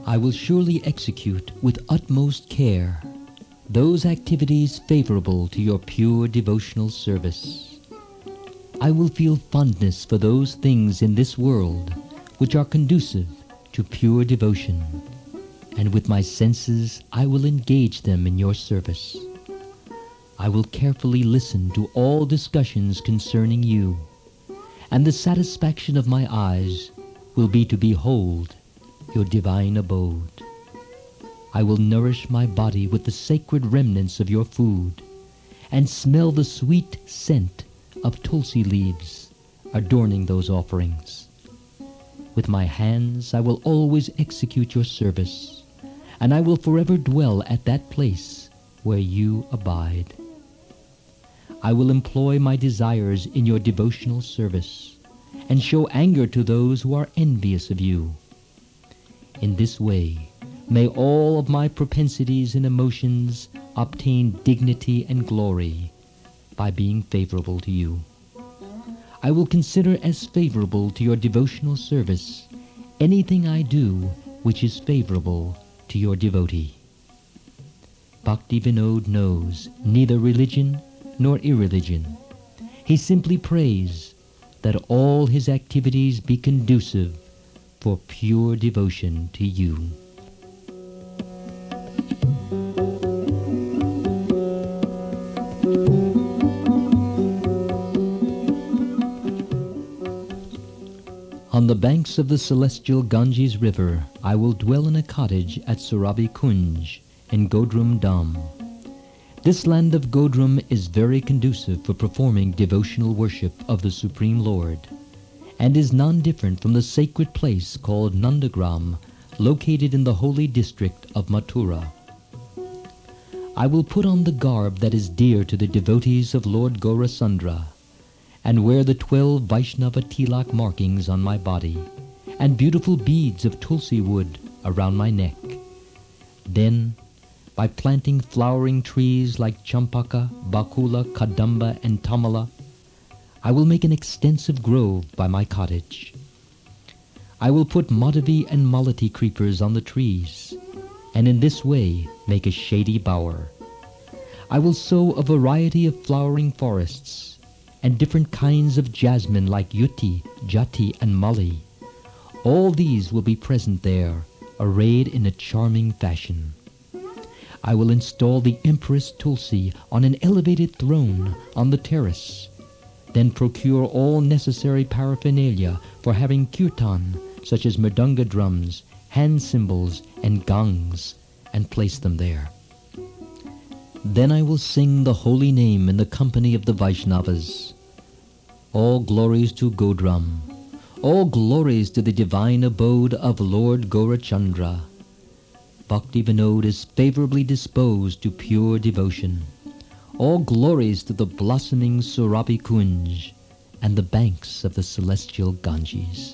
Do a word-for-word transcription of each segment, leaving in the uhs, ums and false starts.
I will surely execute with utmost care those activities favorable to your pure devotional service. I will feel fondness for those things in this world which are conducive to pure devotion, and with my senses I will engage them in your service. I will carefully listen to all discussions concerning you, and the satisfaction of my eyes will be to behold your divine abode. I will nourish my body with the sacred remnants of your food, and smell the sweet scent of tulsi leaves adorning those offerings. With my hands I will always execute your service, and I will forever dwell at that place where you abide. I will employ my desires in your devotional service, and show anger to those who are envious of you. In this way, may all of my propensities and emotions obtain dignity and glory by being favorable to you. I will consider as favorable to your devotional service anything I do which is favorable to your devotee. Bhakti Vinod knows neither religion nor irreligion. He simply prays that all his activities be conducive for pure devotion to you. On the banks of the celestial Ganges River, I will dwell in a cottage at Surabi Kunj in Godrum Dham. This land of Godrum is very conducive for performing devotional worship of the Supreme Lord, and is non-different from the sacred place called Nandagram, located in the holy district of Mathura. I will put on the garb that is dear to the devotees of Lord Gaurasundra, and wear the twelve Vaishnava tilak markings on my body, and beautiful beads of tulsi wood around my neck. Then, by planting flowering trees like Champaka, Bakula, Kadamba, and Tamala, I will make an extensive grove by my cottage. I will put Madhavi and Malati creepers on the trees, and in this way make a shady bower. I will sow a variety of flowering forests, and different kinds of jasmine like Yuti, Jati, and Mali. All these will be present there, arrayed in a charming fashion. I will install the Empress Tulsi on an elevated throne on the terrace, then procure all necessary paraphernalia for having kirtan, such as mridanga drums, hand cymbals, and gongs, and place them there. Then I will sing the holy name in the company of the Vaishnavas. All glories to Godrum. All glories to the divine abode of Lord Gaurachandra. Bhakti Vinod is favorably disposed to pure devotion. All glories to the blossoming Surabi Kunj and the banks of the celestial Ganges.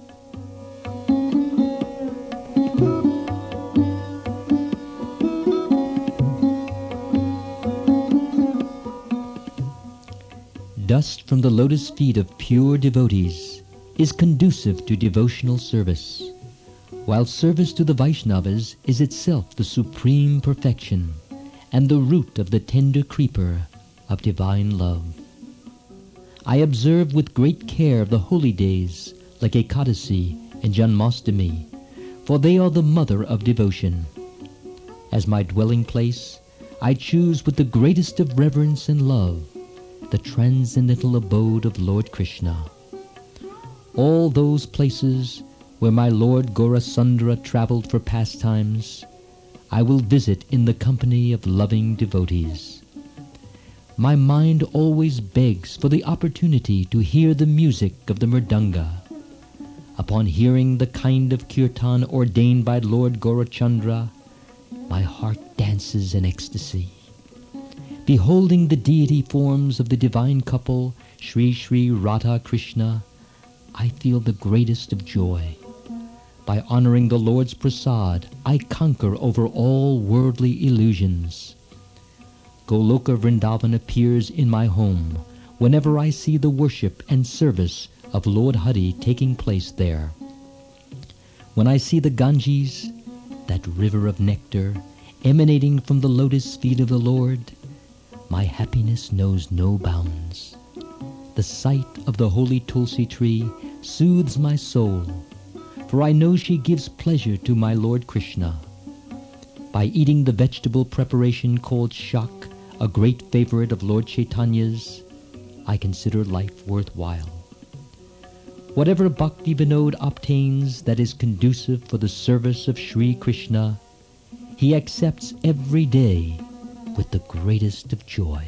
Dust from the lotus feet of pure devotees is conducive to devotional service, while service to the Vaishnavas is itself the supreme perfection and the root of the tender creeper of divine love. I observe with great care the holy days like Ekadasi and Janmastami, for they are the mother of devotion. As my dwelling place, I choose with the greatest of reverence and love the transcendental abode of Lord Krishna. All those places where my Lord Gaurasundra traveled for pastimes, I will visit in the company of loving devotees. My mind always begs for the opportunity to hear the music of the mridanga. Upon hearing the kind of kirtan ordained by Lord Gaurachandra, my heart dances in ecstasy. Beholding the deity forms of the divine couple, Sri Sri Radha Krishna, I feel the greatest of joy. By honoring the Lord's prasad, I conquer over all worldly illusions. Goloka Vrindavan appears in my home whenever I see the worship and service of Lord Hari taking place there. When I see the Ganges, that river of nectar emanating from the lotus feet of the Lord, my happiness knows no bounds. The sight of the holy Tulsi tree soothes my soul, for I know she gives pleasure to my Lord Krishna. By eating the vegetable preparation called shak, a great favorite of Lord Chaitanya's, I consider life worthwhile. Whatever Bhakti Vinod obtains that is conducive for the service of Sri Krishna, he accepts every day with the greatest of joy.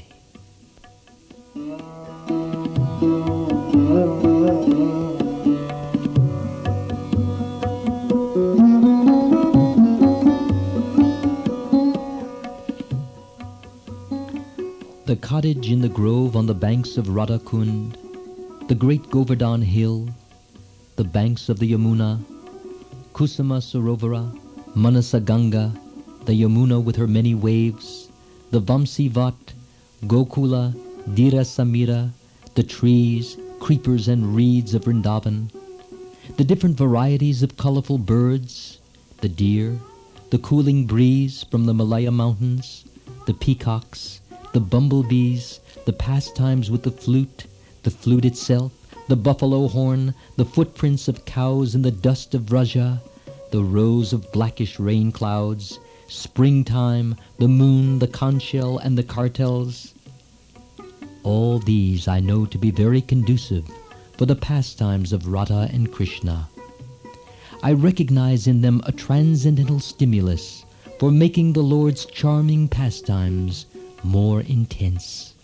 The cottage in the grove on the banks of Radhakund, the great Govardhan hill, the banks of the Yamuna, Kusuma Sarovara, Manasa Ganga, the Yamuna with her many waves, the Vamsivat, Gokula, Dira Samira, the trees, creepers and reeds of Vrindavan, the different varieties of colorful birds, the deer, the cooling breeze from the Malaya mountains, the peacocks, the bumblebees, the pastimes with the flute, the flute itself, the buffalo horn, the footprints of cows in the dust of Vraja, the rows of blackish rain clouds, springtime, the moon, the conch shell, and the cartels. All these I know to be very conducive for the pastimes of Radha and Krishna. I recognize in them a transcendental stimulus for making the Lord's charming pastimes more intense.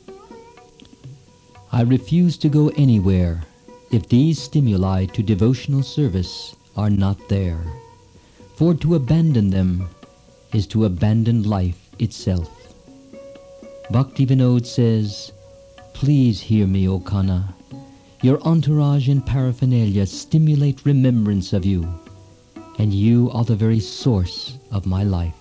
I refuse to go anywhere if these stimuli to devotional service are not there, for to abandon them is to abandon life itself. Bhakti Vinod says, "Please hear me, O Kanna. Your entourage and paraphernalia stimulate remembrance of you, and you are the very source of my life."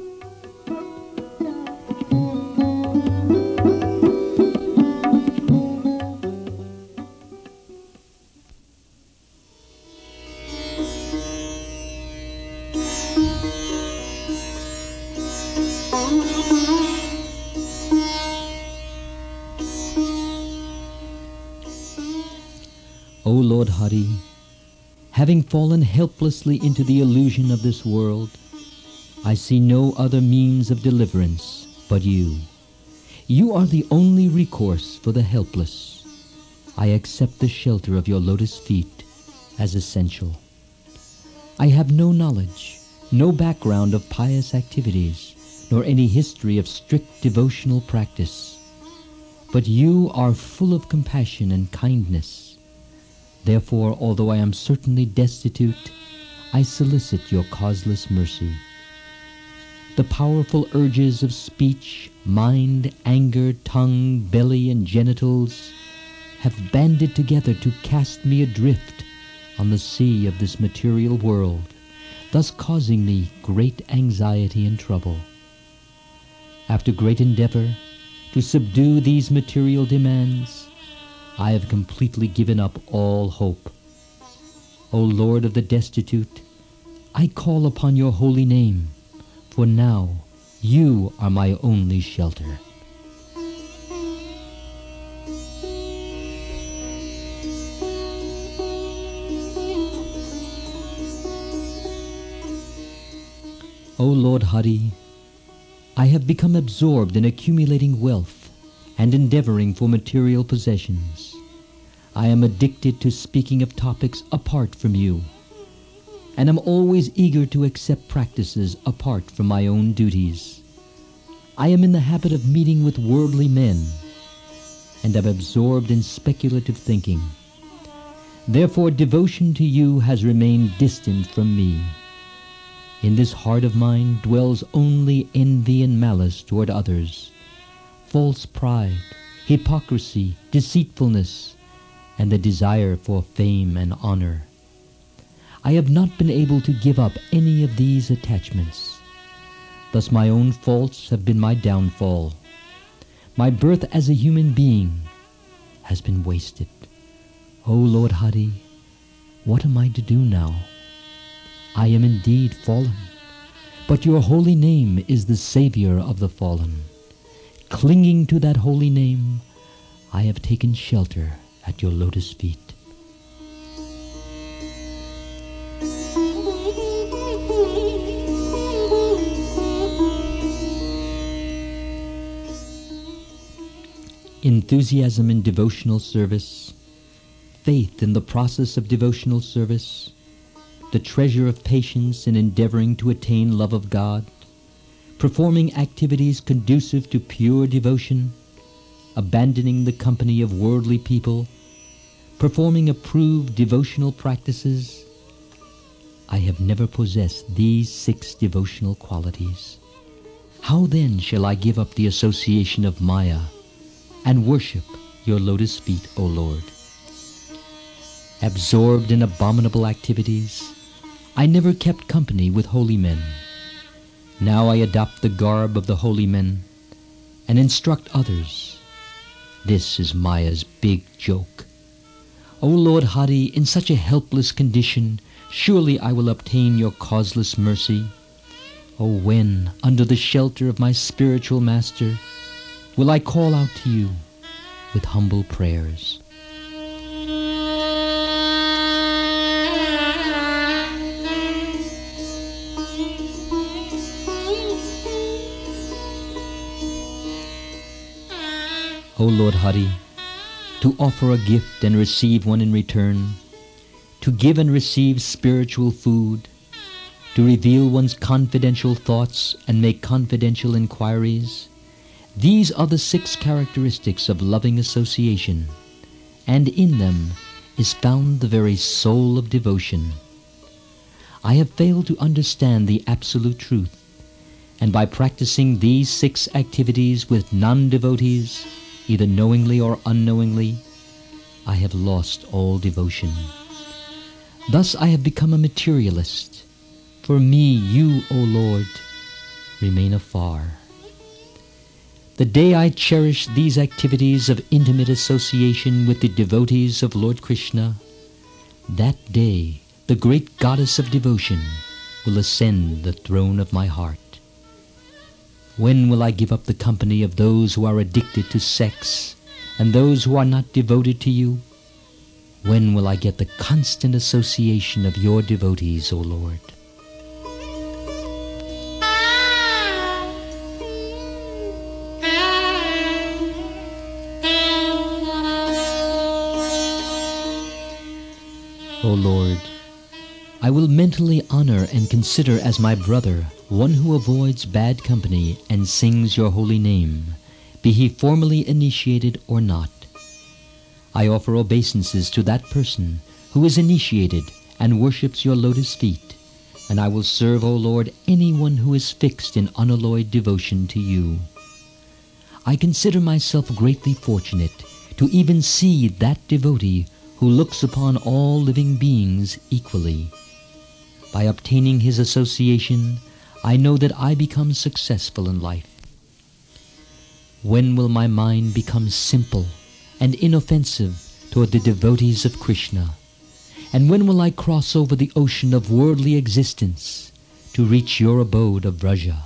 O Lord Hari, having fallen helplessly into the illusion of this world, I see no other means of deliverance but you. You are the only recourse for the helpless. I accept the shelter of your lotus feet as essential. I have no knowledge, no background of pious activities, nor any history of strict devotional practice. But you are full of compassion and kindness. Therefore, although I am certainly destitute, I solicit your causeless mercy. The powerful urges of speech, mind, anger, tongue, belly, and genitals have banded together to cast me adrift on the sea of this material world, thus causing me great anxiety and trouble. After great endeavor to subdue these material demands, I have completely given up all hope. O Lord of the destitute, I call upon your holy name, for now you are my only shelter. O Lord Hari, I have become absorbed in accumulating wealth and endeavoring for material possessions. I am addicted to speaking of topics apart from you, and am always eager to accept practices apart from my own duties. I am in the habit of meeting with worldly men, and am absorbed in speculative thinking. Therefore devotion to you has remained distant from me. In this heart of mine dwells only envy and malice toward others, false pride, hypocrisy, deceitfulness, and the desire for fame and honor. I have not been able to give up any of these attachments. Thus my own faults have been my downfall. My birth as a human being has been wasted. O Lord Hari, what am I to do now? I am indeed fallen, but your holy name is the Savior of the fallen. Clinging to that holy name, I have taken shelter at your lotus feet. Enthusiasm in devotional service, faith in the process of devotional service, the treasure of patience in endeavoring to attain love of God, performing activities conducive to pure devotion, abandoning the company of worldly people, performing approved devotional practices. I have never possessed these six devotional qualities. How then shall I give up the association of Maya and worship your lotus feet, O Lord? Absorbed in abominable activities, I never kept company with holy men. Now I adopt the garb of the holy men and instruct others. This is Maya's big joke. O Lord Hari, in such a helpless condition, surely I will obtain your causeless mercy. O when, under the shelter of my spiritual master, will I call out to you with humble prayers. O Lord Hari, to offer a gift and receive one in return, to give and receive spiritual food, to reveal one's confidential thoughts and make confidential inquiries, these are the six characteristics of loving association, and in them is found the very soul of devotion. I have failed to understand the absolute truth, and by practicing these six activities with non-devotees, either knowingly or unknowingly, I have lost all devotion. Thus I have become a materialist. For me, you, O Lord, remain afar. The day I cherish these activities of intimate association with the devotees of Lord Krishna, that day the great goddess of devotion will ascend the throne of my heart. When will I give up the company of those who are addicted to sex and those who are not devoted to you? When will I get the constant association of your devotees, O Lord? O Lord, I will mentally honor and consider as my brother one who avoids bad company and sings your holy name, be he formally initiated or not. I offer obeisances to that person who is initiated and worships your lotus feet, and I will serve, O Lord, anyone who is fixed in unalloyed devotion to you. I consider myself greatly fortunate to even see that devotee who looks upon all living beings equally. By obtaining his association, I know that I become successful in life. When will my mind become simple and inoffensive toward the devotees of Krishna? And when will I cross over the ocean of worldly existence to reach your abode of Vraja?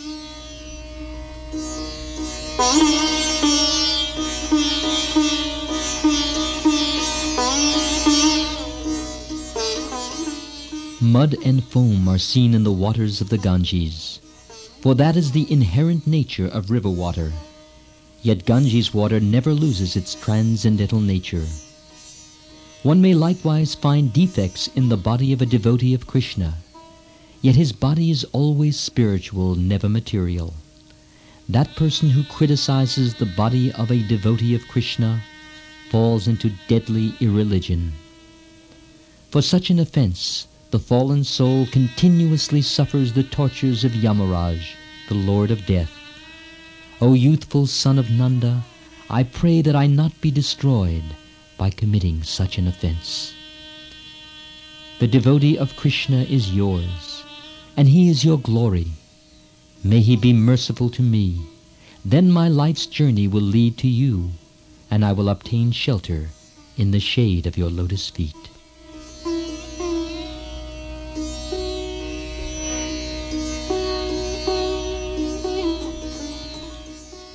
Mud and foam are seen in the waters of the Ganges, for that is the inherent nature of river water. Yet Ganges water never loses its transcendental nature. One may likewise find defects in the body of a devotee of Krishna, yet his body is always spiritual, never material. That person who criticizes the body of a devotee of Krishna falls into deadly irreligion. For such an offense, the fallen soul continuously suffers the tortures of Yamaraj, the Lord of Death. O youthful son of Nanda, I pray that I not be destroyed by committing such an offense. The devotee of Krishna is yours, and he is your glory. May he be merciful to me. Then my life's journey will lead to you, and I will obtain shelter in the shade of your lotus feet.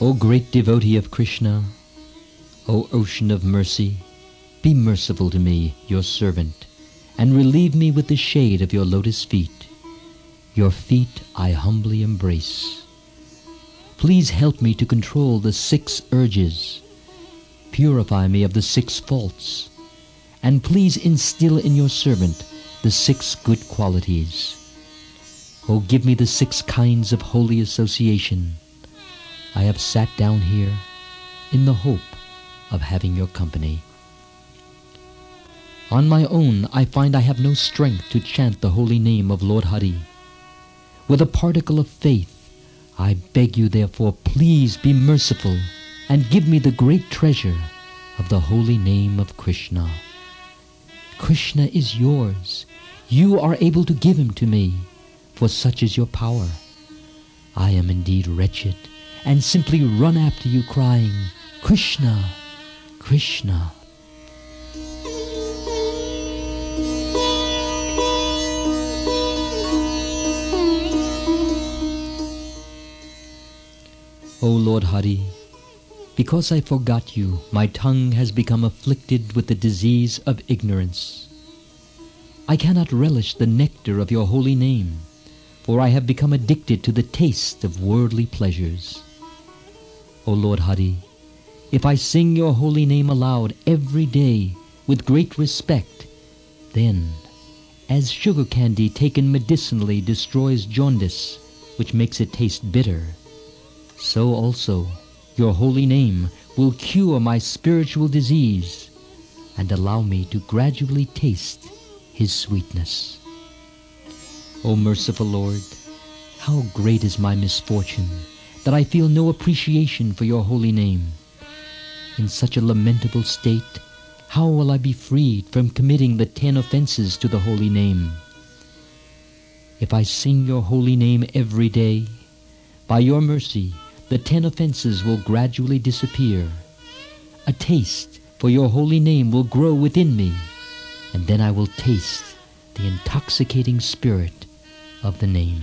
O great devotee of Krishna, O ocean of mercy, be merciful to me, your servant, and relieve me with the shade of your lotus feet. Your feet I humbly embrace. Please help me to control the six urges. Purify me of the six faults. And please instill in your servant the six good qualities. O give me the six kinds of holy association. I have sat down here in the hope of having your company. On my own, I find I have no strength to chant the holy name of Lord Hari. With a particle of faith, I beg you therefore, please be merciful and give me the great treasure of the holy name of Krishna. Krishna is yours. You are able to give him to me, for such is your power. I am indeed wretched, and simply run after you crying, Krishna, Krishna. O Lord Hari, because I forgot you, my tongue has become afflicted with the disease of ignorance. I cannot relish the nectar of your holy name, for I have become addicted to the taste of worldly pleasures. O Lord Hari, if I sing your holy name aloud every day with great respect, then, as sugar candy taken medicinally destroys jaundice, which makes it taste bitter, so also your holy name will cure my spiritual disease and allow me to gradually taste his sweetness. O merciful Lord, how great is my misfortune that I feel no appreciation for your holy name. In such a lamentable state, how will I be freed from committing the ten offenses to the holy name? If I sing your holy name every day, by your mercy, the ten offenses will gradually disappear. A taste for your holy name will grow within me, and then I will taste the intoxicating spirit of the name.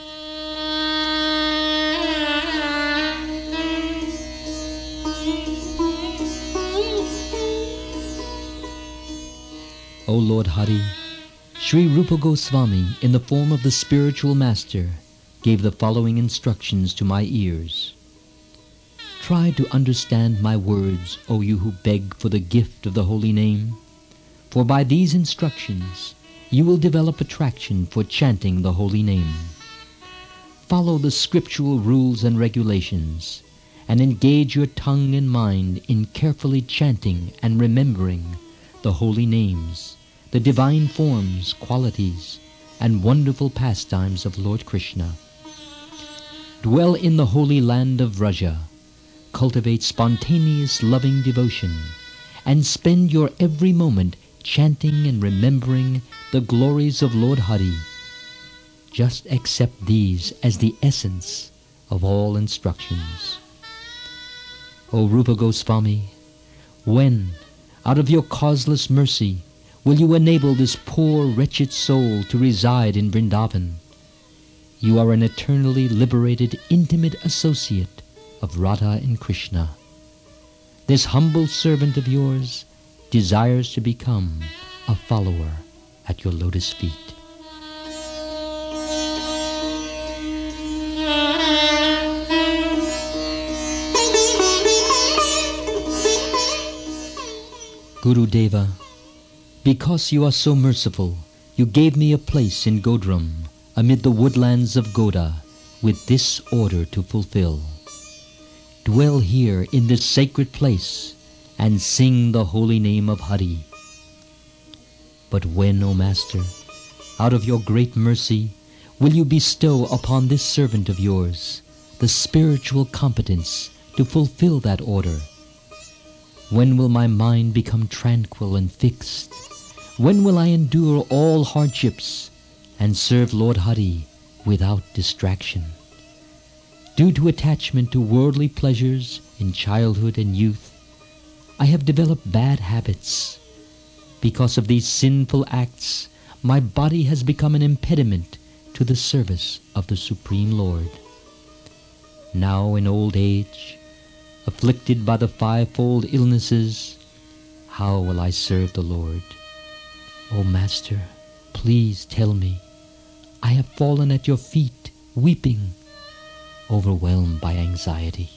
O Lord Hari, Sri Rupa Goswami, in the form of the spiritual master, gave the following instructions to my ears. Try to understand my words, O you who beg for the gift of the holy name, for by these instructions you will develop attraction for chanting the holy name. Follow the scriptural rules and regulations, and engage your tongue and mind in carefully chanting and remembering the holy names, the divine forms, qualities, and wonderful pastimes of Lord Krishna. Dwell in the holy land of Vraja, cultivate spontaneous loving devotion, and spend your every moment chanting and remembering the glories of Lord Hari. Just accept these as the essence of all instructions. O Rupa Goswami, when, out of your causeless mercy, will you enable this poor wretched soul to reside in Vrindavan? You are an eternally liberated, intimate associate of Radha and Krishna. This humble servant of yours desires to become a follower at your lotus feet. Gurudeva, because you are so merciful, you gave me a place in Godrum, amid the woodlands of Goda, with this order to fulfill. Dwell here in this sacred place, and sing the holy name of Hari. But when, O Master, out of your great mercy, will you bestow upon this servant of yours the spiritual competence to fulfill that order? When will my mind become tranquil and fixed? When will I endure all hardships and serve Lord Hari without distraction? Due to attachment to worldly pleasures in childhood and youth, I have developed bad habits. Because of these sinful acts, my body has become an impediment to the service of the Supreme Lord. Now in old age, afflicted by the fivefold illnesses, how will I serve the Lord? O Master, please tell me. I have fallen at your feet, weeping, overwhelmed by anxiety.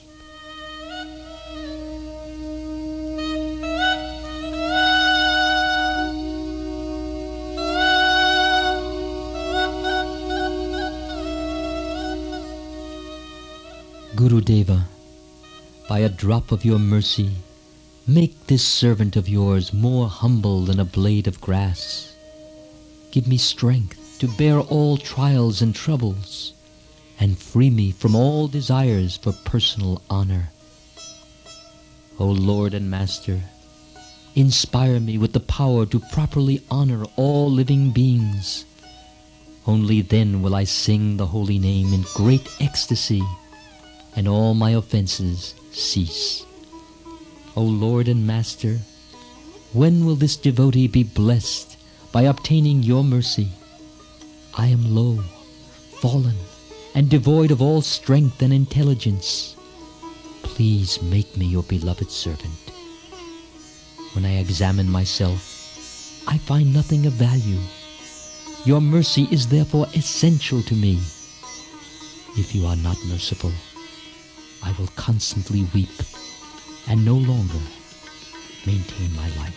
Gurudeva, by a drop of your mercy, make this servant of yours more humble than a blade of grass. Give me strength to bear all trials and troubles, and free me from all desires for personal honor. O Lord and Master, inspire me with the power to properly honor all living beings. Only then will I sing the holy name in great ecstasy, and all my offenses cease. O Lord and Master, when will this devotee be blessed by obtaining your mercy? I am low, fallen, and devoid of all strength and intelligence. Please make me your beloved servant. When I examine myself, I find nothing of value. Your mercy is therefore essential to me. If you are not merciful, I will constantly weep and no longer maintain my life.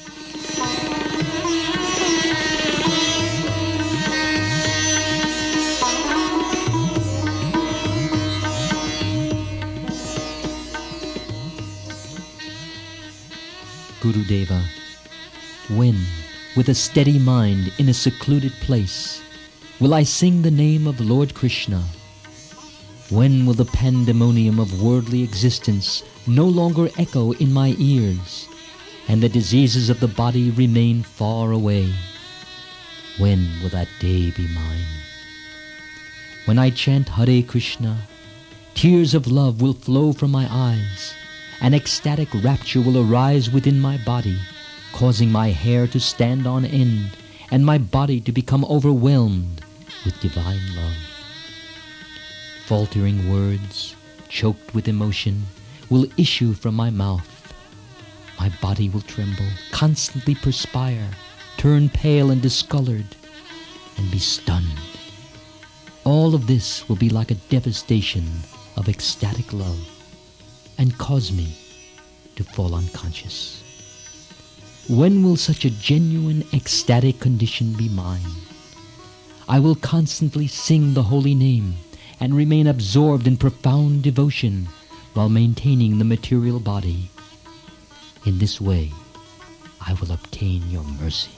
Gurudeva, when, with a steady mind in a secluded place, will I sing the name of Lord Krishna? When will the pandemonium of worldly existence no longer echo in my ears, and the diseases of the body remain far away? When will that day be mine? When I chant Hare Krishna, tears of love will flow from my eyes, an ecstatic rapture will arise within my body, causing my hair to stand on end, and my body to become overwhelmed with divine love. Faltering words, choked with emotion, will issue from my mouth. My body will tremble, constantly perspire, turn pale and discolored, and be stunned. All of this will be like a devastation of ecstatic love, and cause me to fall unconscious. When will such a genuine ecstatic condition be mine? I will constantly sing the holy name and remain absorbed in profound devotion while maintaining the material body. In this way, I will obtain your mercy.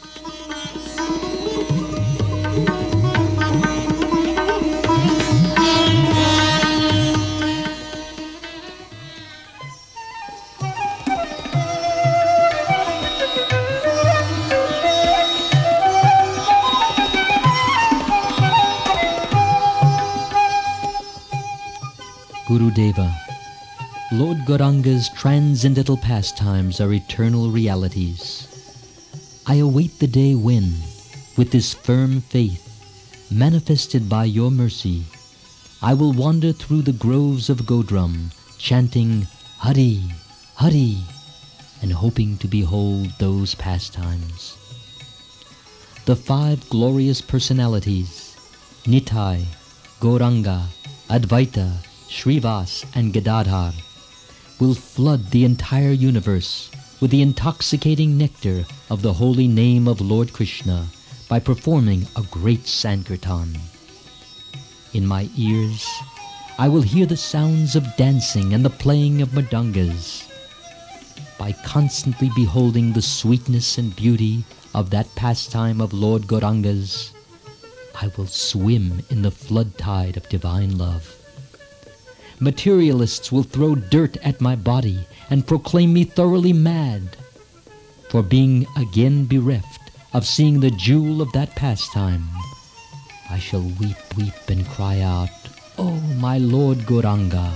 Gurudeva, Lord Gauranga's transcendental pastimes are eternal realities. I await the day when, with this firm faith, manifested by your mercy, I will wander through the groves of Godrum, chanting Hari, Hari, and hoping to behold those pastimes. The five glorious personalities, Nitai, Gauranga, Advaita, Srivas, and Gadadhar, will flood the entire universe with the intoxicating nectar of the holy name of Lord Krishna by performing a great Sankirtan. In my ears, I will hear the sounds of dancing and the playing of mridangas. By constantly beholding the sweetness and beauty of that pastime of Lord Gauranga's, I will swim in the flood tide of divine love. Materialists will throw dirt at my body and proclaim me thoroughly mad for being again bereft of seeing the jewel of that pastime. I shall weep, weep, and cry out, "Oh, my Lord Gauranga!"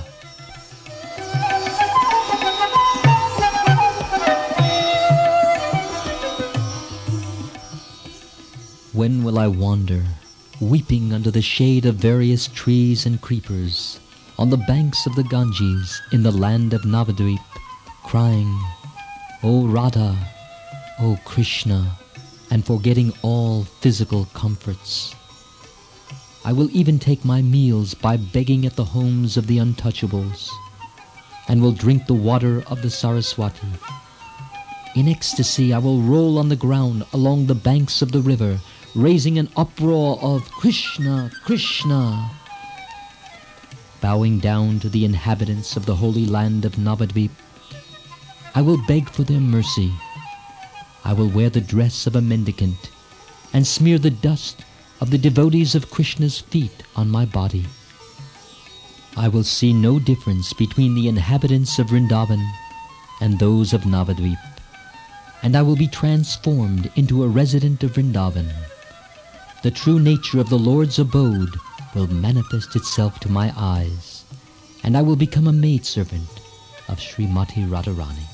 When will I wander, weeping under the shade of various trees and creepers, on the banks of the Ganges in the land of Navadvip, crying, O Radha, O Krishna, and forgetting all physical comforts. I will even take my meals by begging at the homes of the untouchables, and will drink the water of the Saraswati. In ecstasy I will roll on the ground along the banks of the river, raising an uproar of Krishna, Krishna. Bowing down to the inhabitants of the holy land of Navadvip, I will beg for their mercy. I will wear the dress of a mendicant and smear the dust of the devotees of Krishna's feet on my body. I will see no difference between the inhabitants of Vrindavan and those of Navadvip, and I will be transformed into a resident of Vrindavan. The true nature of the Lord's abode will manifest itself to my eyes, and I will become a maidservant of Srimati Radharani.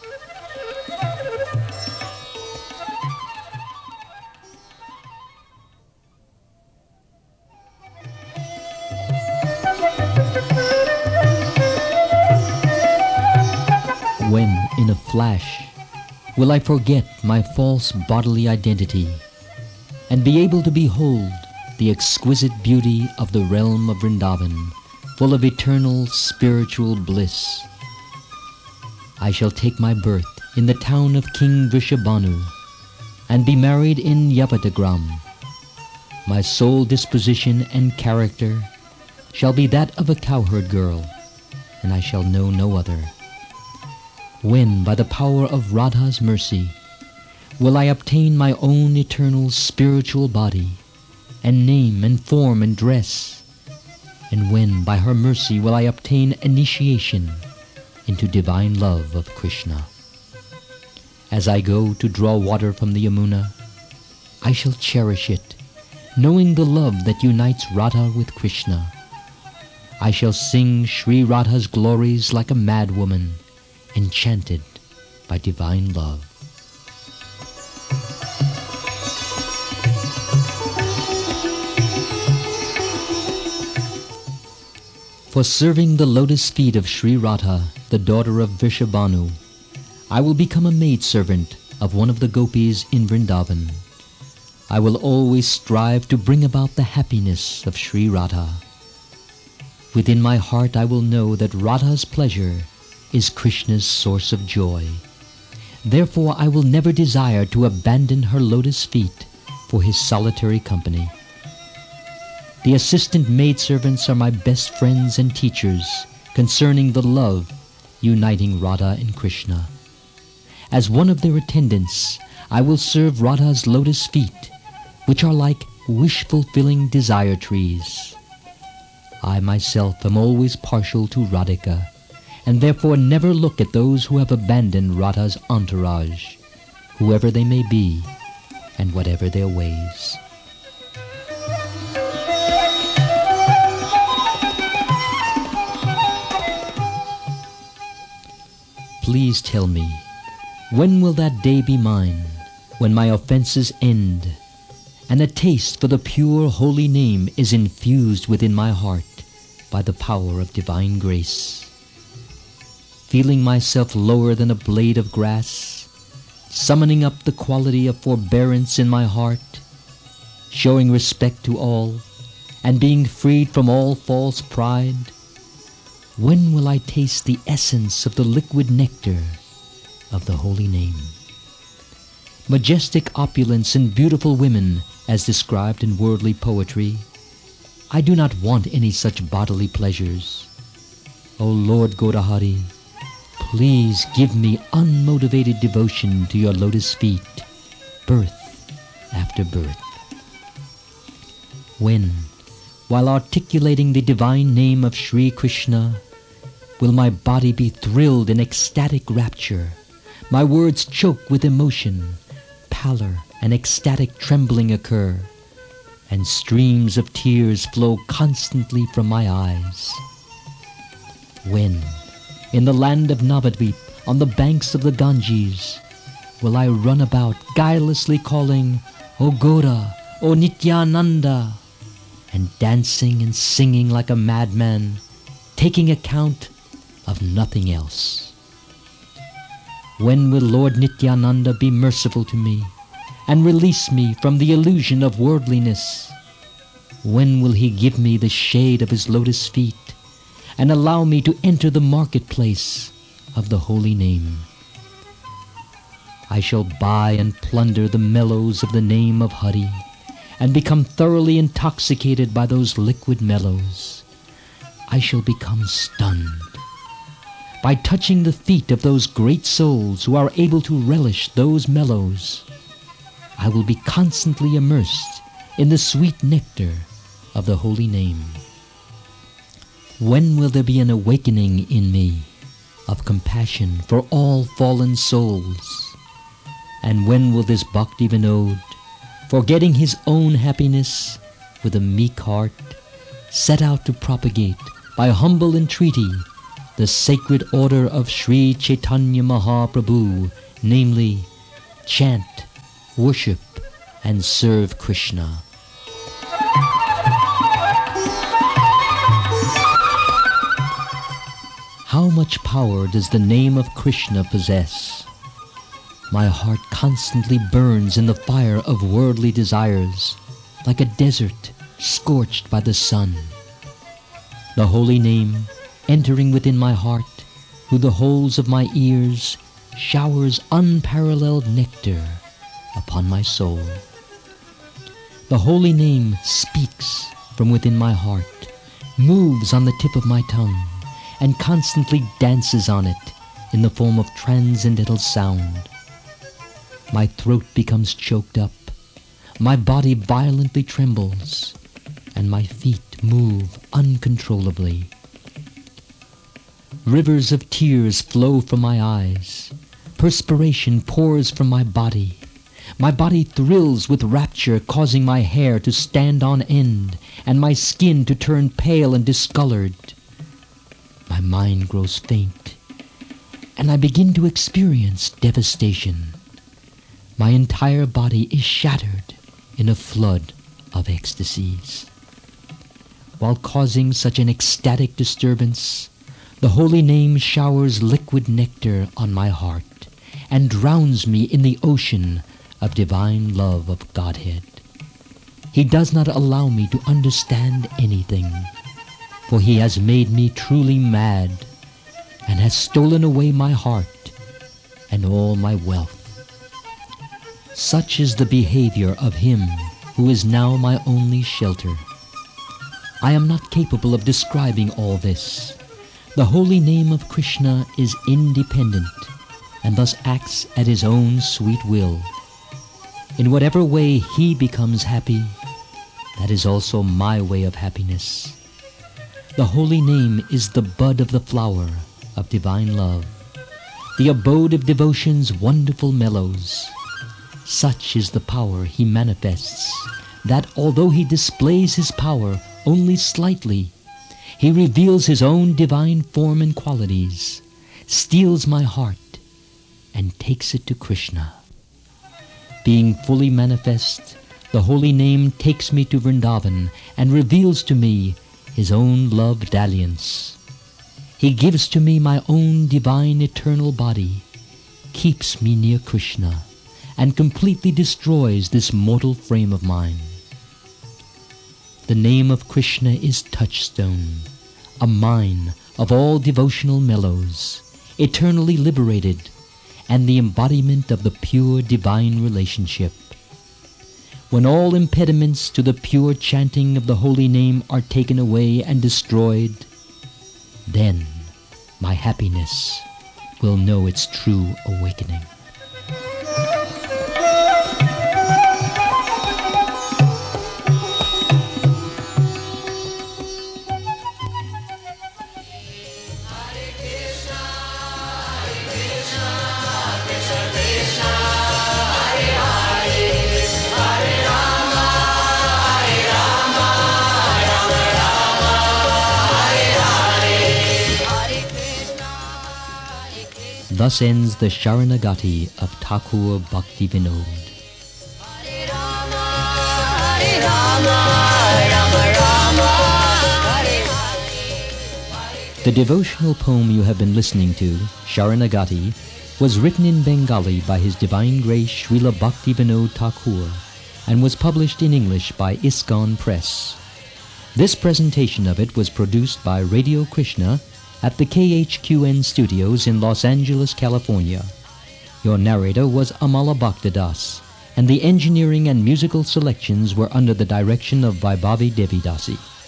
When, in a flash, will I forget my false bodily identity and be able to behold the exquisite beauty of the realm of Vrindavan, full of eternal spiritual bliss? I shall take my birth in the town of King Vrishabhanu and be married in Yapatagram. My sole disposition and character shall be that of a cowherd girl, and I shall know no other. When, by the power of Radha's mercy, will I obtain my own eternal spiritual body, and name and form and dress? And when, by her mercy, will I obtain initiation into divine love of Krishna? As I go to draw water from the Yamuna, I shall cherish it, knowing the love that unites Radha with Krishna. I shall sing Sri Radha's glories like a madwoman, enchanted by divine love. For serving the lotus feet of Sri Radha, the daughter of Vrishabhanu, I will become a maidservant of one of the gopis in Vrindavan. I will always strive to bring about the happiness of Sri Radha. Within my heart I will know that Radha's pleasure is Krishna's source of joy. Therefore I will never desire to abandon her lotus feet for his solitary company. The assistant maidservants are my best friends and teachers concerning the love uniting Radha and Krishna. As one of their attendants, I will serve Radha's lotus feet, which are like wish-fulfilling desire trees. I myself am always partial to Radhika, and therefore never look at those who have abandoned Radha's entourage, whoever they may be, and whatever their ways. Please tell me, when will that day be mine, when my offenses end, and a taste for the pure holy name is infused within my heart by the power of divine grace? Feeling myself lower than a blade of grass, summoning up the quality of forbearance in my heart, showing respect to all, and being freed from all false pride, when will I taste the essence of the liquid nectar of the holy name? Majestic opulence and beautiful women, as described in worldly poetry, I do not want any such bodily pleasures. O Lord Gaurahari, please give me unmotivated devotion to your lotus feet, birth after birth. When, while articulating the divine name of Sri Krishna, will my body be thrilled in ecstatic rapture, my words choke with emotion, pallor and ecstatic trembling occur, and streams of tears flow constantly from my eyes? When, in the land of Navadvip, on the banks of the Ganges, will I run about guilelessly calling, O Gaura, O Nityananda, and dancing and singing like a madman, taking account of nothing else. When will Lord Nityananda be merciful to me and release me from the illusion of worldliness? When will he give me the shade of his lotus feet and allow me to enter the marketplace of the holy name? I shall buy and plunder the mellows of the name of Hari and become thoroughly intoxicated by those liquid mellows. I shall become stunned. By touching the feet of those great souls who are able to relish those mellows, I will be constantly immersed in the sweet nectar of the holy name. When will there be an awakening in me of compassion for all fallen souls? And when will this Bhakti Vinod, forgetting his own happiness with a meek heart, set out to propagate by humble entreaty the sacred order of Sri Chaitanya Mahaprabhu, namely, chant, worship, and serve Krishna? How much power does the name of Krishna possess? My heart constantly burns in the fire of worldly desires, like a desert scorched by the sun. The holy name, entering within my heart through the holes of my ears, showers unparalleled nectar upon my soul. The holy name speaks from within my heart, moves on the tip of my tongue, and constantly dances on it in the form of transcendental sound. My throat becomes choked up, my body violently trembles, and my feet move uncontrollably. Rivers of tears flow from my eyes, perspiration pours from my body, my body thrills with rapture, causing my hair to stand on end, and my skin to turn pale and discolored. My mind grows faint, and I begin to experience devastation. My entire body is shattered in a flood of ecstasies. While causing such an ecstatic disturbance, the holy name showers liquid nectar on my heart and drowns me in the ocean of divine love of Godhead. He does not allow me to understand anything, for he has made me truly mad and has stolen away my heart and all my wealth. Such is the behavior of him who is now my only shelter. I am not capable of describing all this. The holy name of Krishna is independent and thus acts at his own sweet will. In whatever way he becomes happy, that is also my way of happiness. The holy name is the bud of the flower of divine love, the abode of devotion's wonderful mellows. Such is the power he manifests, that although he displays his power only slightly, he reveals his own divine form and qualities, steals my heart, and takes it to Krishna. Being fully manifest, the holy name takes me to Vrindavan and reveals to me his own love dalliance. He gives to me my own divine eternal body, keeps me near Krishna, and completely destroys this mortal frame of mine. The name of Krishna is touchstone, a mine of all devotional mellows, eternally liberated, and the embodiment of the pure divine relationship. When all impediments to the pure chanting of the holy name are taken away and destroyed, then my happiness will know its true awakening. Thus ends the Sharanagati of Thakur Bhakti Vinod. Hare Rama, Hare Rama, Rama Rama, Hare Hare, Hare The devotional poem you have been listening to, Sharanagati, was written in Bengali by His Divine Grace Srila Bhaktivinoda Thakur and was published in English by ISKCON Press. This presentation of it was produced by Radio Krishna at the K H Q N studios in Los Angeles, California. Your narrator was Amala Bhaktadas, and the engineering and musical selections were under the direction of Vaibhavi Devidasi.